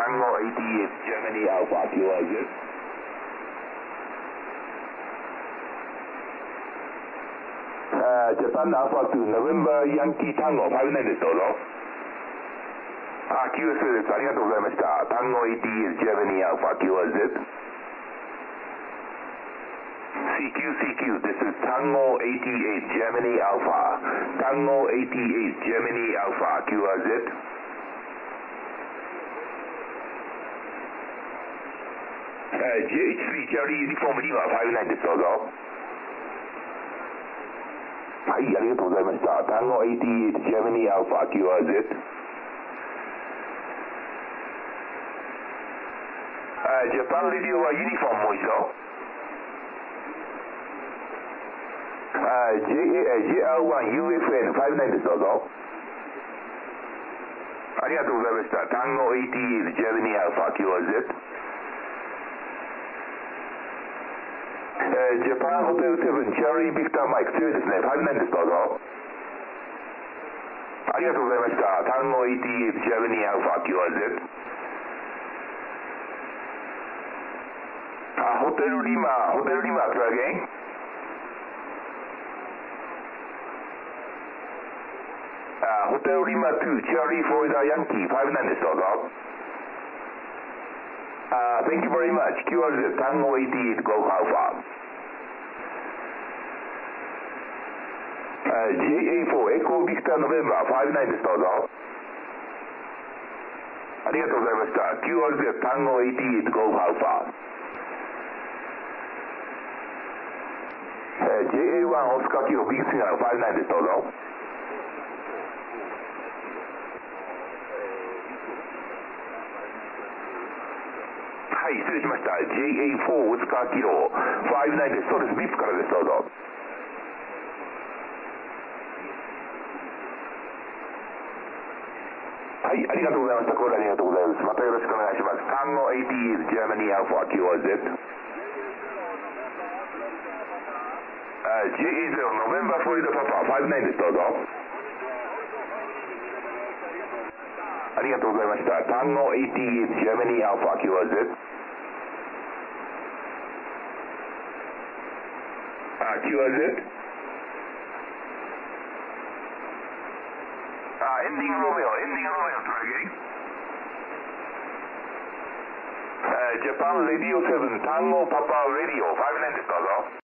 Tango 88 Germany Alpha QRZ。Japan Alpha 2 November Yankee Tango 59です、どうぞ。QS です。ありがとうございました。Tango 88 Germany Alpha QRZ。CQ, this is Tango 88 Germany Alpha. Tango 88 Germany Alpha QRZ。GH3 Charlie ユニフォーム2は59です、どうぞ。はい、ありがとうございました。Tango 88 Germany Alpha QRZ。ジャパンレディオはユニフォームもう一度。JR1UFN59 です、どうぞ。ありがとうございました。Tango 88 Germany Alpha QRZ。ジャパンホテル7チャーリービクターマイク強いですね。59です、どうぞ。ありがとうございました。Tango 88 Germany Alpha QRZ。ホテルリマ、try again。ホテルリマ2、チャーリーフロリダヤンキー59です、どうぞ。Thank you very much. QRZ Tango 88 Golf Alpha。JA4 エコービクターノベンバー59です、どうぞ。ありがとうございました。QRZ Tango 88 Golf Alpha。JA1 オスカーキロビッグシグナル59です、どうぞ。はい、失礼しました。JA4 オスカーキロ59です。そうです、ビップからです、どうぞ。はい、ありがとうございました。コールありがとうございます。またよろしくお願いします。Tango 88 Germany Alpha QRZ。JA0 ノベンバーフロリダパパ59です、どうぞ。ありがとうございました。Tango 88 Germany Alpha QRZ。QRZ。エンディングロメオ、try again。ジャパンレディオ7、タンゴパパレディオ59です、どうぞ。